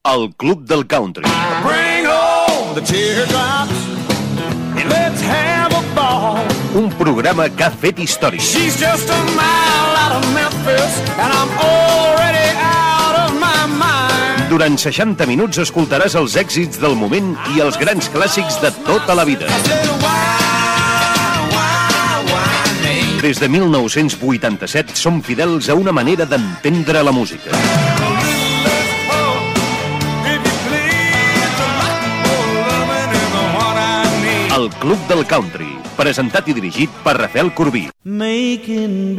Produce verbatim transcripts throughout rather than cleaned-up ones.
El Club del Country. Bring home the teardrops and let's have a ball. Un programa que ha fet història. She's just a mile out of Memphis and I'm already out of my mind. Durant seixanta minuts escoltaràs els èxits del moment i els grans clàssics de tota la vida. Des de mil nou-cents vuitanta-set som fidels a una manera d'entendre la música. El Club del Country, presentat i dirigit per Rafael Corbí. Making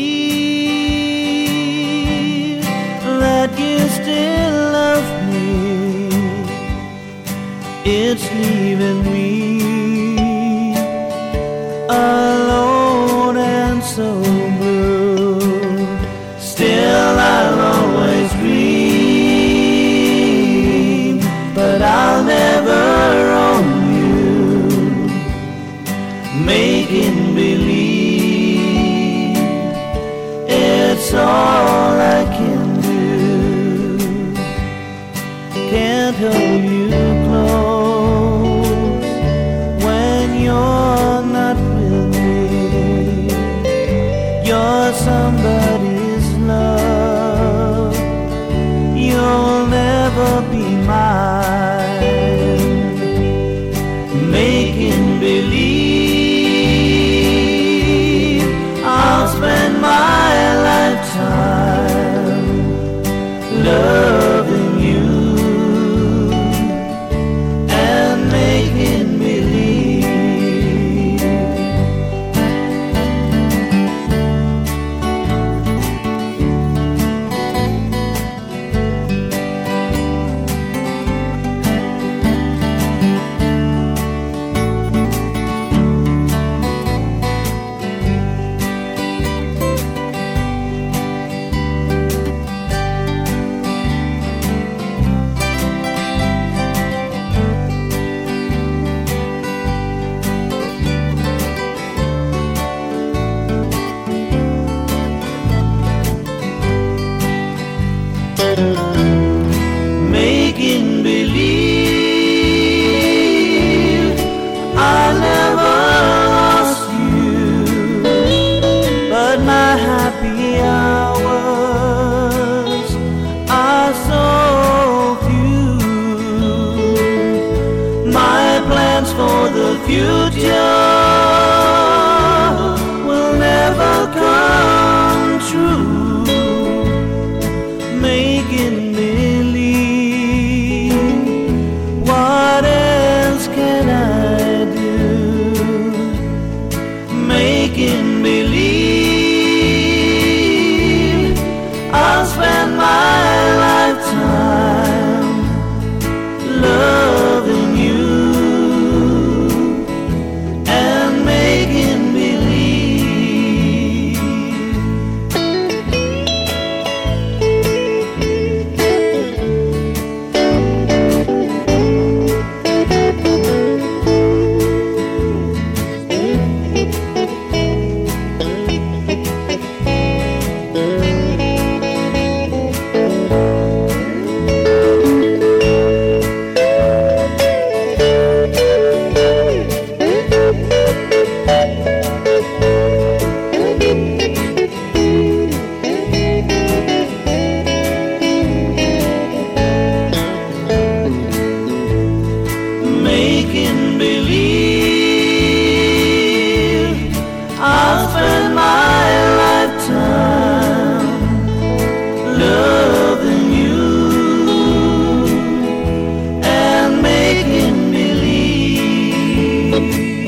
believe that you still love me, it's leaving me alone and so blue. Still I'll always dream, but I'll never own you. Making believe, it's all I can do. Can't hold you close when you're not with me. You're somebody's love, you'll never be mine. Making believe I'll spend my lifetime loving you and making believe. Making believe I never lost you, but my happy hours are so few. My plans for the future will never come true. Making believe, what else can I do? Making believe, I'll spend my lifetime loving you and making believe. Making believe I'll spend my lifetime loving you and making believe.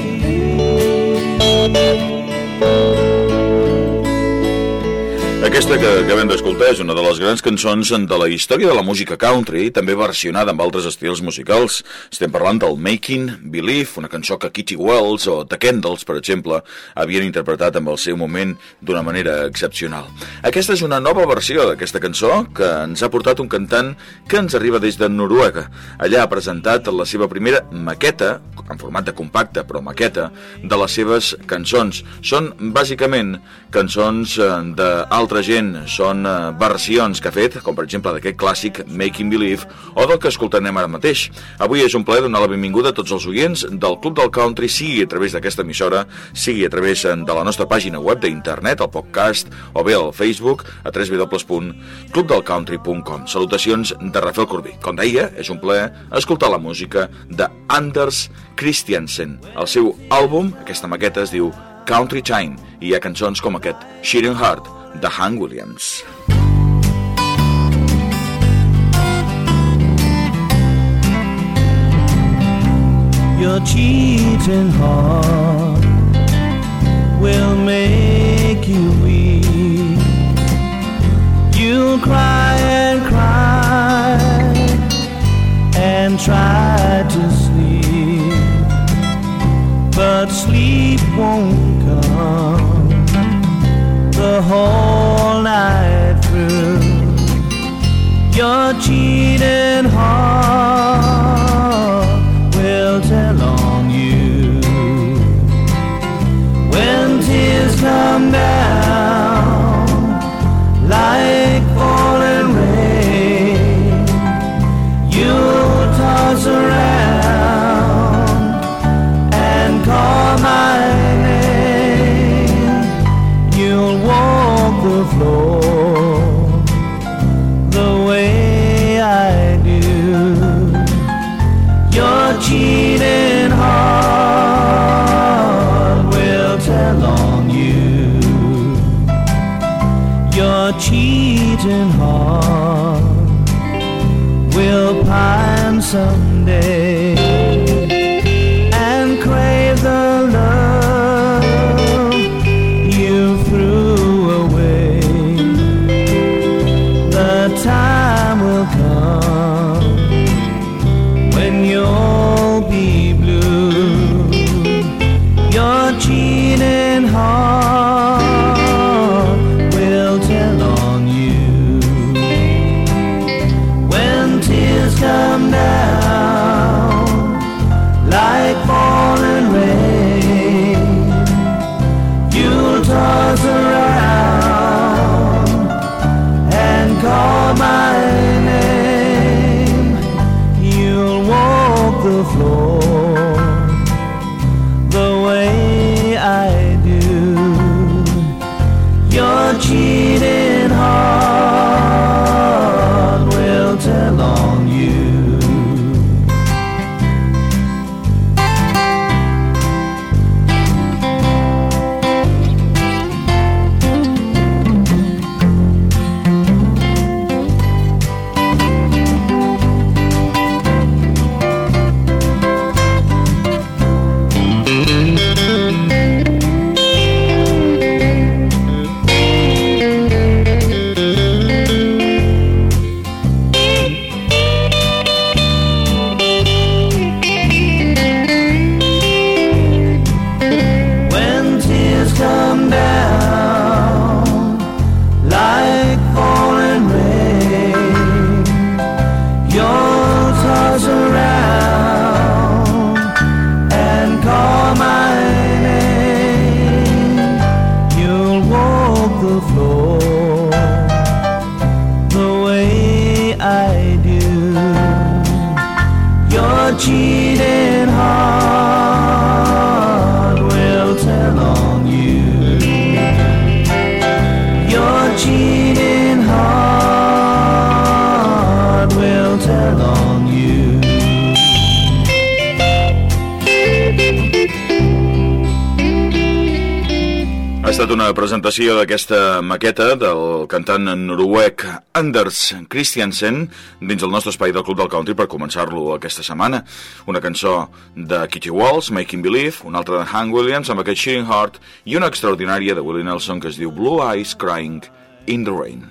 Aquesta que acabem d'escoltar és una de les grans cançons de la història de la música country, també versionada amb altres estils musicals. Estem parlant del Making Believe, una cançó que Kitty Wells o The Candles, per exemple, havien interpretat en el seu moment d'una manera excepcional. Aquesta és una nova versió d'aquesta cançó que ens ha portat un cantant que ens arriba des de Noruega. Allà ha presentat la seva primera maqueta en format de compacte, però maqueta, de les seves cançons. Són, bàsicament, cançons d'altra gent, són versions que ha fet, com per exemple d'aquest clàssic Making Believe, o del que escoltarem ara mateix. Avui és un plaer donar la benvinguda a tots els oients del Club del Country, sigui a través d'aquesta emissora, sigui a través de la nostra pàgina web d'internet, el podcast, o bé al Facebook, a w w w punt club del country punt com. Salutacions de Rafael Corbí. Com deia, és un plaer escoltar la música de Anders Christiansen. El seu àlbum, aquesta maqueta, es diu Country Time, i hi ha cançons com aquest Shearing Heart, de Hank Williams. Your cheating heart will make you weep. You'll cry and cry and try to sleep, but sleep won't come the whole night through. Your cheating heart will tell on you when tears come down like falling rain. You'll toss around and call my name. You'll walk the floor the way I do. Your cheating heart will tell on you. Your cheating heart will pine someday and crave the love you threw away. The time will come when you'll be blue. Your cheating heart will tell on you when tears come down like falling rain. You'll toss around and call my name. You'll walk the floor the way I do. Your cheating heart will tell on you. Cheating heart will tell on you. Your cheating heart will tell on you. Ha estat una presentació d'aquesta maqueta del cantant noruec Anders Christiansen dins el nostre espai del Club del Country per començar-lo aquesta setmana. Una cançó de Kitty Walls, Making Believe, una altra de Hank Williams amb aquest Shearing Heart i una extraordinària de Willie Nelson que es diu Blue Eyes Crying in the Rain.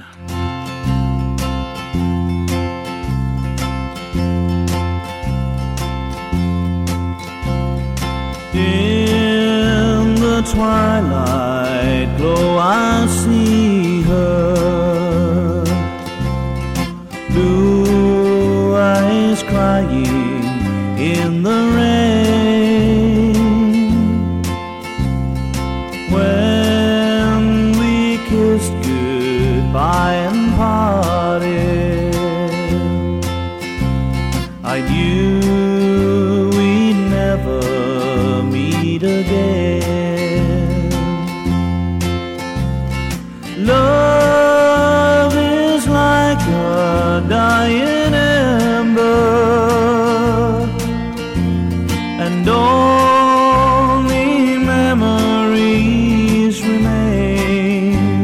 In the twilight glow I see her, blue eyes crying in the rain. You, we never meet again. Love is like a dying ember, and only memories remain.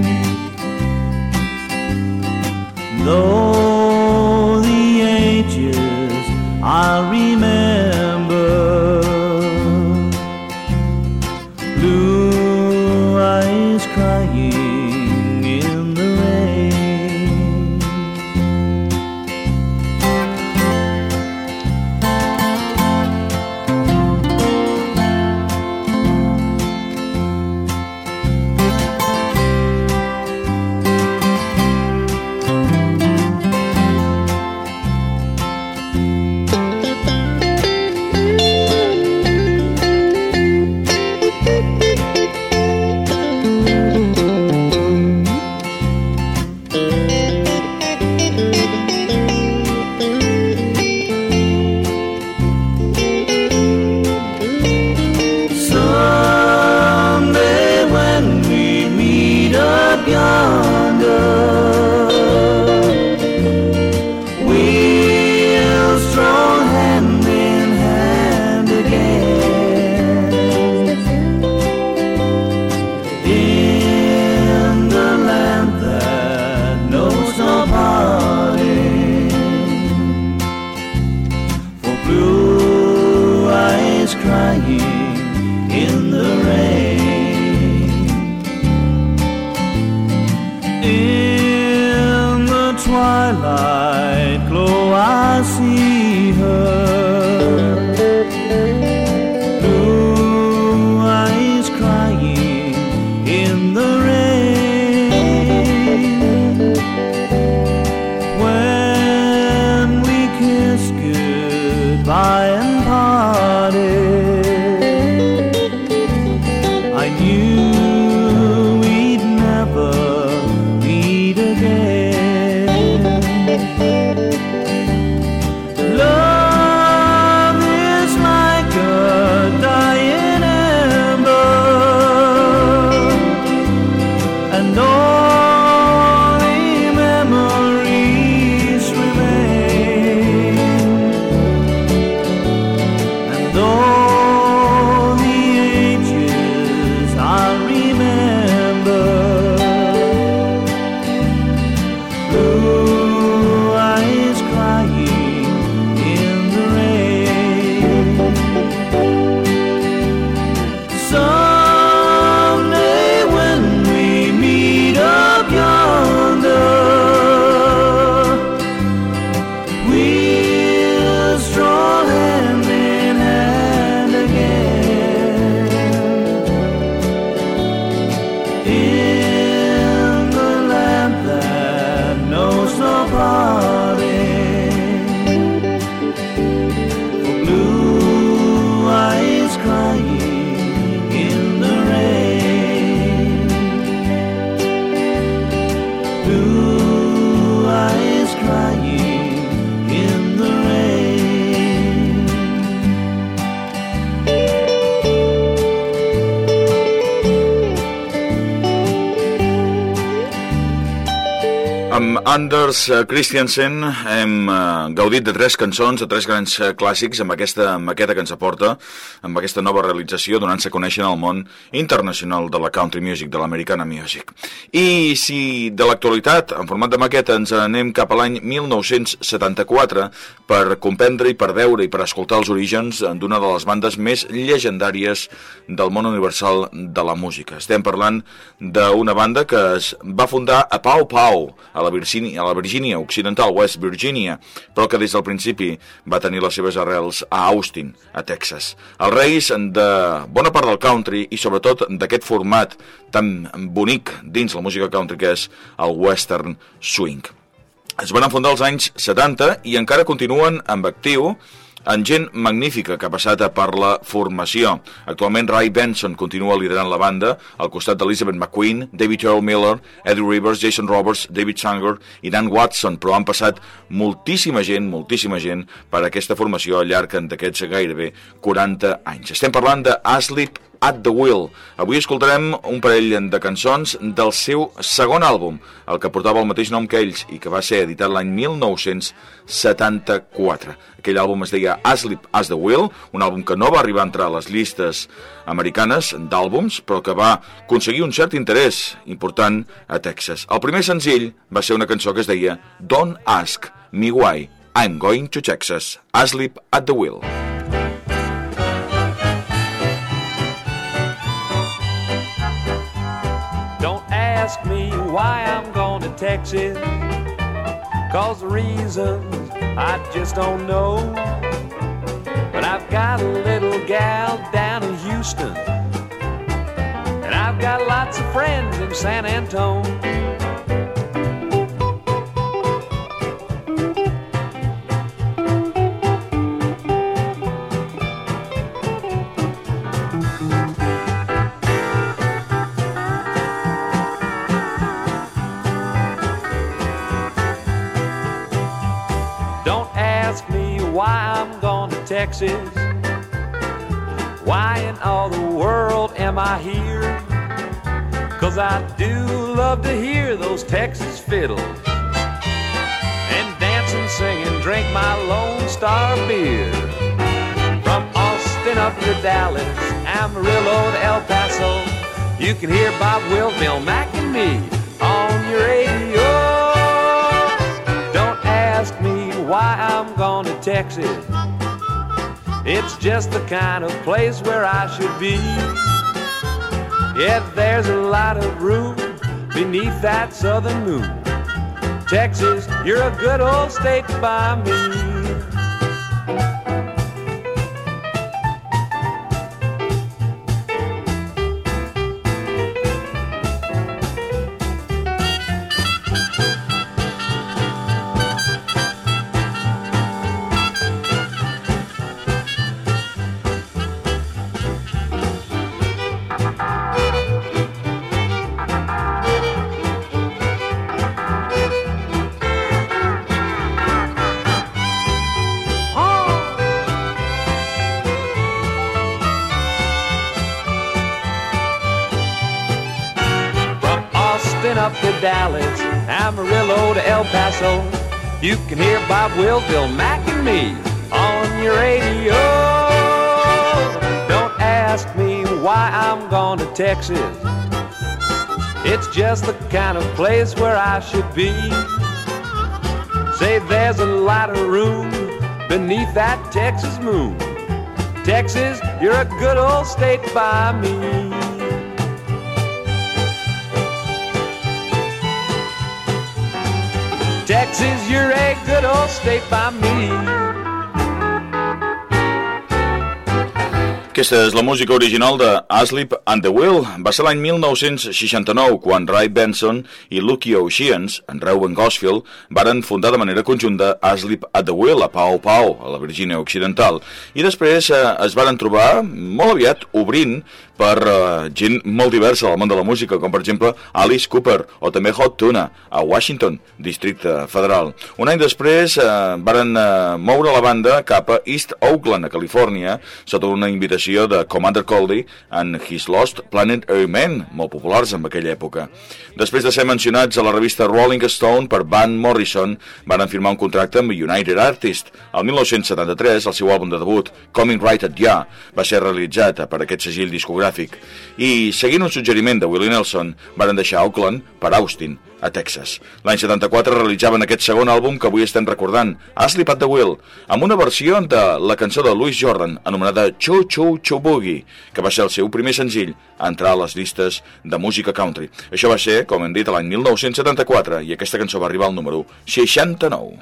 Though the ages I'll remember, blue eyes crying in the rain. Someday when we meet up yonder, we'll stroll hand in hand again in the land that knows no parting. For blue eyes crying in the rain. In the twilight glow I see her, blue eyes crying in the rain. When we kiss goodbye and parted, I knew we'd never meet again. Love is like a dying ember, and only memories remain. And though the ages I'll remember, blue eyes crying in the rain. Someday when we meet up yonder, we'll stroll hand in hand again in the land that knows no parting. For blue eyes crying in the rain, blue eyes crying in the rain. Amb Anders Christiansen hem uh, gaudit de tres cançons, de tres grans uh, clàssics amb aquesta maqueta que ens aporta, amb aquesta nova realització, donant-se a conèixer en el món internacional de la country music, de l'americana music. I si de l'actualitat, en format de maqueta, ens anem cap a l'any mil nou-cents setanta-quatre per comprendre i per veure i per escoltar els orígens d'una de les bandes més llegendàries del món universal de la música. Estem parlant d'una banda que es va fundar a Paw Paw, a la Virgínia, a la Virgínia Occidental, West Virginia, però que des del principi va tenir les seves arrels a Austin, a Texas. Els reis de bona part del country i sobretot d'aquest format tan bonic dins la música country que és el western swing. Es van fundar als anys setanta i encara continuen amb actiu amb gent magnífica que ha passat per la formació. Actualment Ray Benson continua liderant la banda, al costat d'Elizabeth McQueen, David Earl Miller, Eddie Rivers, Jason Roberts, David Sanger i Dan Watson, però han passat moltíssima gent, moltíssima gent per aquesta formació al llarg d'aquests gairebé quaranta anys. Estem parlant de Asleep at the Wheel. Avui escoltarem un parell de cançons del seu segon àlbum, el que portava el mateix nom que ells i que va ser editat l'any mil nou-cents setanta-quatre. Aquell àlbum es deia Asleep at the Wheel, un àlbum que no va arribar a entrar a les llistes americanes d'àlbums, però que va aconseguir un cert interès important a Texas. El primer senzill va ser una cançó que es deia Don't Ask Me Why I'm Going to Texas, Asleep at the Wheel. Ask me why I'm going to Texas, 'cause the reasons I just don't know. But I've got a little gal down in Houston, and I've got lots of friends in San Antonio. Why I'm going to Texas, why in all the world am I here? 'Cause I do love to hear those Texas fiddles and dance and sing and drink my Lone Star beer. From Austin up to Dallas, Amarillo to El Paso, you can hear Bob Wills, Bill Mack and me on your radio. Don't ask me why I'm going to Texas, it's just the kind of place where I should be. Yeah, there's a lot of room beneath that southern moon. Texas, you're a good old state by me. Up to Dallas, Amarillo to El Paso, you can hear Bob Wills, Bill Mack and me on your radio. Don't ask me why I'm going to Texas, it's just the kind of place where I should be. Say there's a lot of room beneath that Texas moon. Texas, you're a good old state by me. Texas, you're a good old state by me. Aquesta és la música original de Asleep at the Wheel. Va ser l'any mil nou-cents seixanta-nou quan Ray Benson i Lucky Oceans, en Reuben Gosfield, varen fundar de manera conjunta Asleep at the Wheel a Pau Pau, a la Virgínia Occidental. I després eh, es varen trobar molt aviat obrint per uh, gent molt diversa al món de la música, com per exemple Alice Cooper o també Hot Tuna a Washington, districte federal. Un any després eh, varen eh, moure la banda cap a East Oakland, a Califòrnia, sota una invitació de Commander Cody and His Lost Planet Airmen, molt populars en aquella època. Després de ser mencionats a la revista Rolling Stone per Van Morrison, varen firmar un contracte amb United Artists. El mil nou-cents setanta-tres, el seu àlbum de debut, Coming Right at Ya, va ser realitzat per aquest segell discogràfic. I, seguint un suggeriment de Willie Nelson, varen deixar Oakland per Austin, a Texas. L'any setanta-quatre realitzaven aquest segon àlbum que avui estem recordant, Asleep at the Wheel, amb una versió de la cançó de Louis Jordan, anomenada Choo Choo Choo Boogie, que va ser el seu primer senzill a entrar a les llistes de música country. Això va ser, com hem dit, l'any mil nou-cents setanta-quatre, i aquesta cançó va arribar al número seixanta-nou.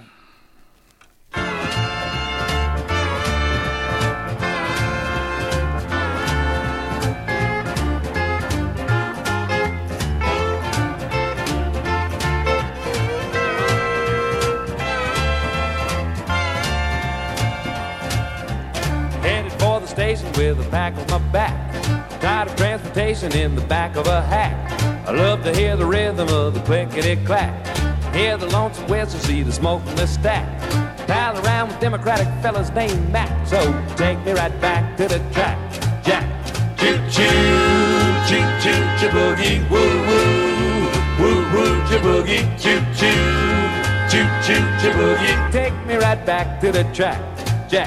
station with a pack on my back. Tired of transportation in the back of a hack. I love to hear the rhythm of the clickety-clack. Hear the lonesome whistle, see the smoke from the stack. Pal around with Democratic fellas named Mac. So take me right back to the track, Jack. Choo-choo, choo-choo, choo-boogie, woo-woo. Woo-woo, choo-boogie, choo-choo, choo-choo, choo-boogie. Take me right back to the track, Jack.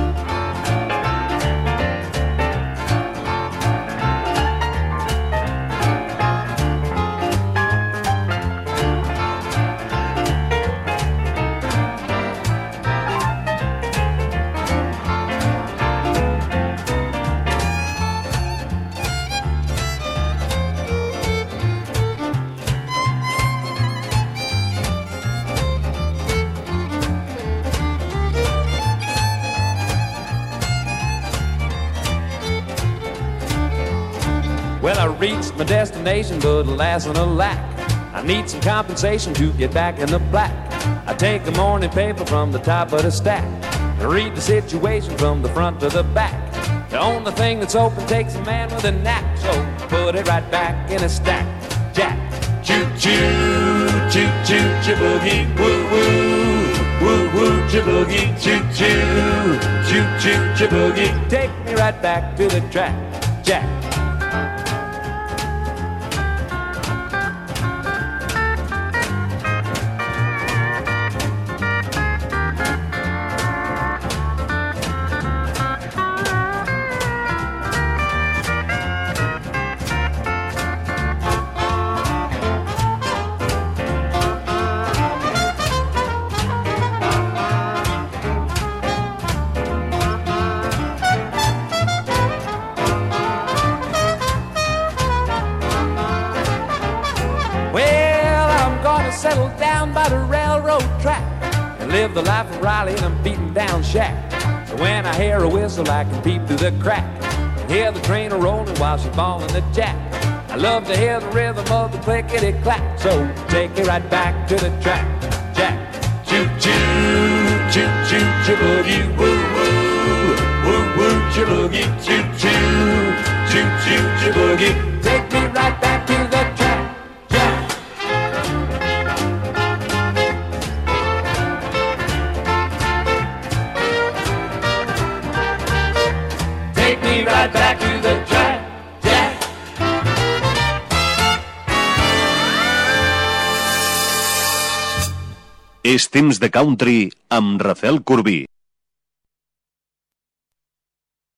Well, I reached my destination, but alas and alack, I need some compensation to get back in the black. I take the morning paper from the top of the stack, I read the situation from the front to the back. The only thing that's open takes a man with a knack, so put it right back in a stack, Jack. Choo-choo, choo-choo, choo-boogie, woo-woo. Woo-woo, choo-boogie, choo-choo, choo-choo, choo-boogie. Take me right back to the track, Jack. Settle down by the railroad track and live the life of Riley in a beaten down shack. So when I hear a whistle, I can peep through the crack and hear the train a-rolling while she's bawling the jack. I love to hear the rhythm of the clickety-clack, so take me right back to the track, Jack. Choo-choo, choo-choo, choo-boogie, woo-woo. Woo-woo, choo-boogie, choo-choo, choo-choo, choo-boogie. Take me right back to the track, Jack. Take me right back to the track, Jack. És temps de country amb Rafael Corbí.